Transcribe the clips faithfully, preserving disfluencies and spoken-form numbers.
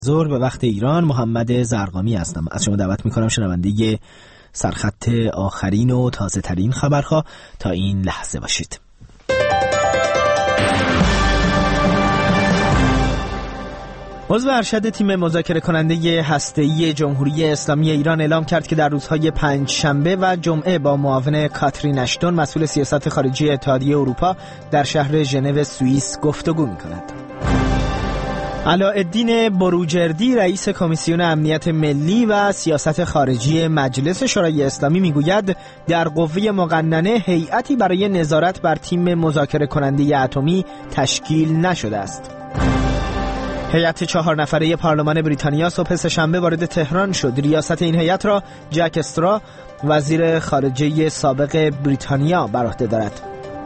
ظهر به وقت ایران. محمد زرقامی هستم. از شما دعوت میکنم شنونده سرخط آخرین و تازه ترین خبرها تا این لحظه باشید. عضو ارشد تیم مذاکره کننده هسته‌ای جمهوری اسلامی ایران اعلام کرد که در روزهای پنج شنبه و جمعه با معاون کاترین اشتون مسئول سیاست خارجی اتحادیه اروپا در شهر ژنو سوئیس گفتگو می‌کند. علاءالدین بروجردی رئیس کمیسیون امنیت ملی و سیاست خارجی مجلس شورای اسلامی میگوید در قوه مقننه هیئتی برای نظارت بر تیم مذاکره کننده اتمی تشکیل نشده است. هیئت چهار نفره پارلمان بریتانیا صبح سه‌شنبه وارد تهران شد. ریاست این هیئت را جک استرا وزیر خارجه سابق بریتانیا بر عهده دارد.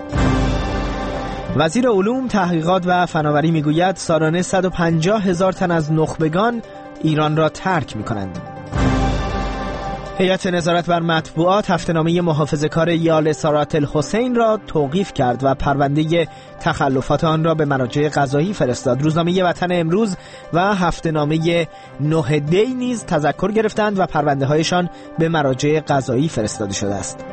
وزیر علوم، تحقیقات و فناوری میگوید سالانه صد و پنجاه هزار تن از نخبگان ایران را ترک می‌کنند. هیئت نظارت بر مطبوعات هفته‌نامه محافظه‌کار یال سارات الحسین را توقیف کرد و پرونده تخلفات آن را به مراجع قضایی فرستاد. روزنامه وطن امروز و هفته‌نامه نه دی نیز تذکر گرفتند و پرونده‌هایشان به مراجع قضایی فرستاده شده است.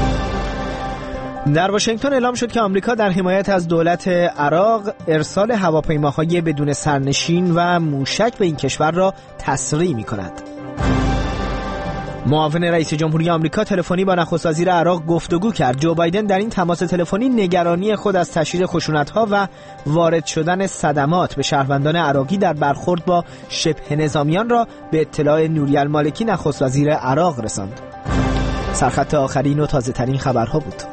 در واشنگتن اعلام شد که آمریکا در حمایت از دولت عراق ارسال هواپیماهای بدون سرنشین و موشک به این کشور را تسریع می‌کند. معاون رئیس جمهوری آمریکا تلفنی با نخست وزیر عراق گفتگو کرد. جو بایدن در این تماس تلفنی نگرانی خود از تشدید خشونت‌ها و وارد شدن صدمات به شهروندان عراقی در برخورد با شبه نظامیان را به اطلاع نوری المالکی نخست وزیر عراق رساند. سرخط آخرین و تازه ترین خبرها بود.